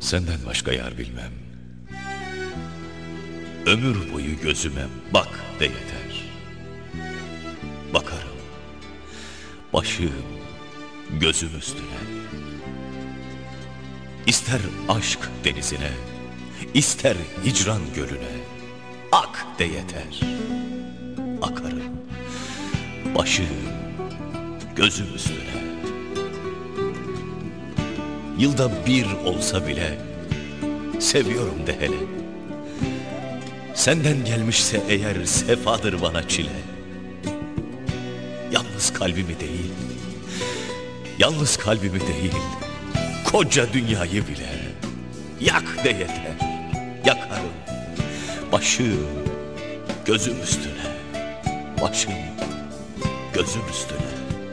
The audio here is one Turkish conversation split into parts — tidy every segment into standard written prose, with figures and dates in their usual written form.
Senden başka yar bilmem. Ömür boyu gözüme bak de yeter. Bakarım, başım, gözüm üstüne. İster aşk denizine, ister hicran gölüne, ak de yeter. Akarım, başım, gözüm üstüne. Yılda bir olsa bile seviyorum de hele. Senden gelmişse eğer sefadır bana çile. Yalnız kalbimi değil, yalnız kalbimi değil, koca dünyayı bile yak de yeter. Yakarım, başım, gözüm üstüne. Başım, gözüm üstüne.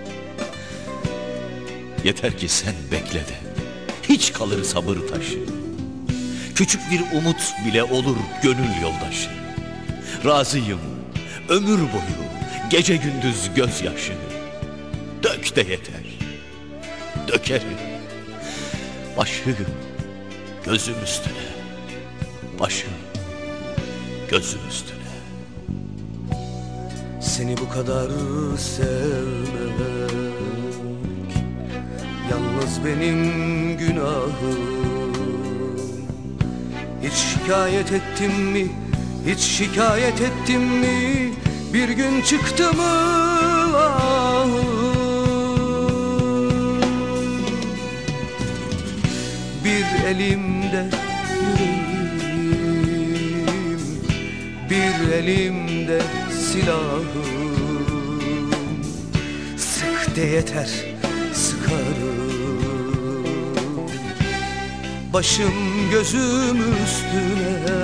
Yeter ki sen bekle de hiç kalır sabır taşı. Küçük bir umut bile olur gönül yoldaşı. Razıyım ömür boyu gece gündüz gözyaşı. Dök de yeter, dökerim. Başım, gözüm üstüne. Başım, gözüm üstüne. Seni bu kadar sevmek yalnız benim günahım. Hiç şikayet ettim mi, hiç şikayet ettim mi? Bir gün çıktı mı ahım? Bir elimde yüreğim, bir elimde silahım. Sık de yeter, sıkarım. Başım gözüm üstüne.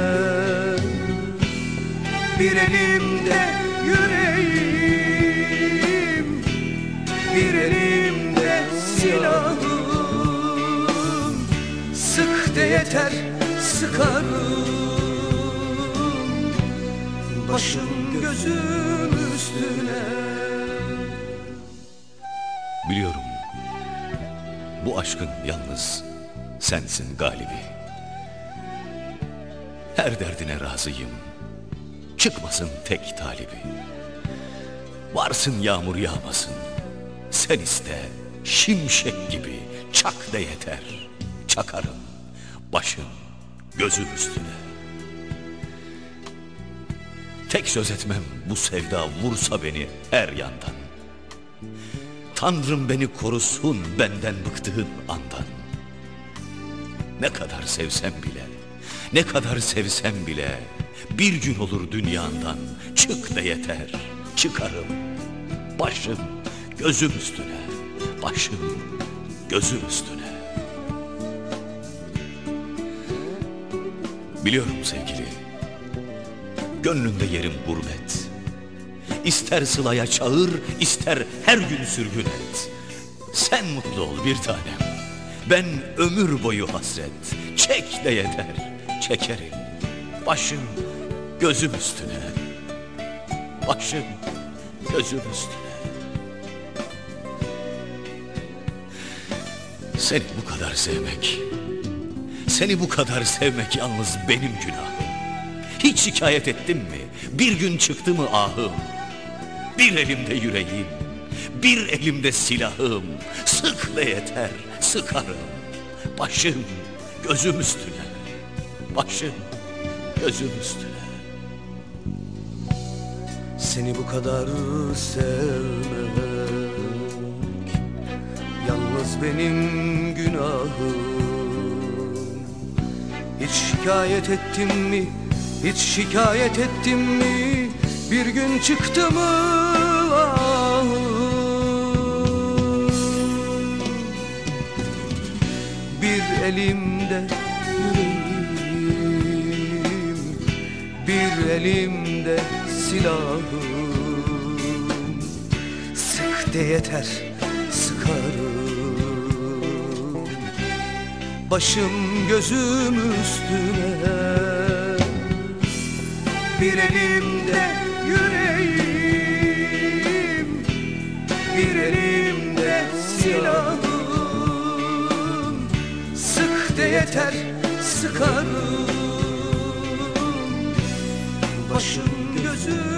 Bir elimde yüreğim, bir elimde silahım. Sık de yeter, sıkarım. Başım gözüm üstüne. Biliyorum bu aşkın yalnız sensin galibi. Her derdine razıyım, çıkmasın tek talibi. Varsın yağmur yağmasın, sen iste şimşek gibi çak de yeter. Çakarım, başım, gözüm üstüne. Tek söz etmem bu sevda vursa beni her yandan. Tanrım beni korusun benden bıktığım andan. Ne kadar sevsem bile, ne kadar sevsem bile bir gün olur dünyandan. Çık de yeter, çıkarım. Başım, gözüm üstüne. Başım, gözüm üstüne. Biliyorum sevgili, gönlümde yerim gurbet. İster sılaya çağır, ister her gün sürgün et. Sen mutlu ol bir tanem, ben ömür boyu hasret. Çek de yeter, çekerim. Başım, gözüm üstüne. Başım, gözüm üstüne. Seni bu kadar sevmek, seni bu kadar sevmek yalnız benim günahım. Hiç şikayet ettim mi? Bir gün çıktı mı ahım? Bir elimde yüreğim, bir elimde silahım. Sık de yeter, sıkarım. Başım, gözüm üstüne. Başım, gözüm üstüne. Seni bu kadar sevmek yalnız benim günahım. Hiç şikayet ettim mi, hiç şikayet ettim mi? Bir gün çıktı mı ahım? Bir elimde yüreğim, bir elimde silahım. Sık de yeter, sıkarım. Başım gözüm üstüne. Bir elimde yüreğim, bir elimde silahım. Sık de yeter, sıkarım. Başım gözüm